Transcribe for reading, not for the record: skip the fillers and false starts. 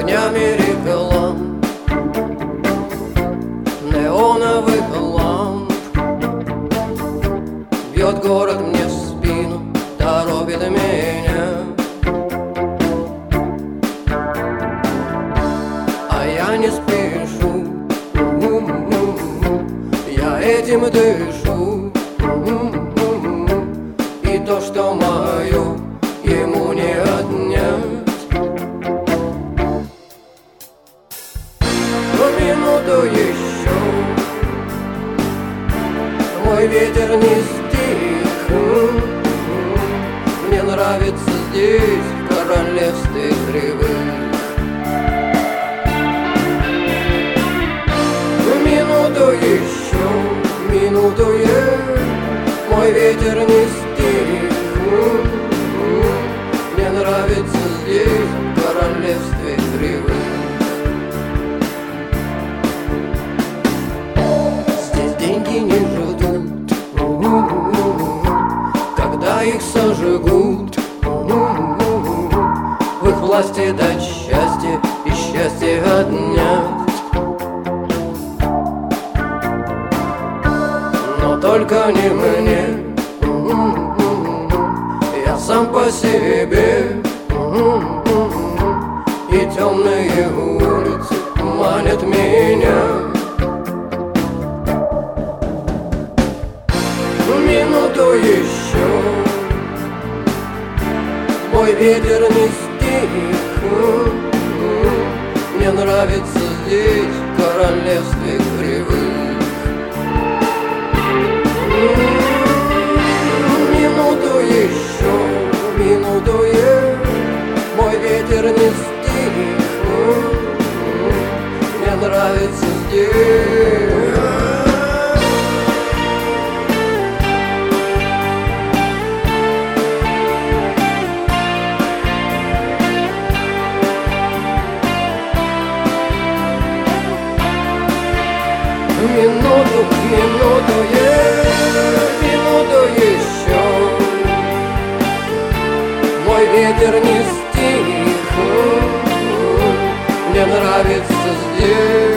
огнями реклам, неоновых ламп. Бьет город мне в спину, торопит меня, а я не спешу, я этим дышу. И то, что мое, ему не отнять. Минуту еще, мой ветер не стих. Мне нравится здесь, в королевстве кривых. Минуту еще, минуту мой ветер не стих. Мне нравится здесь, в королевстве кривых. Деньги не ждут, когда их сожгут. В их власти дать счастье и счастье отнять. Но только не мне, я сам по себе. И темные улицы манят меня. Минуту еще, мой ветер не стих. Мне нравится здесь, в королевстве кривых. Минуту еще, минуту мой ветер не стих. Мне нравится здесь. Минуту, минуту еще, мой ветер не стих. Мне нравится здесь.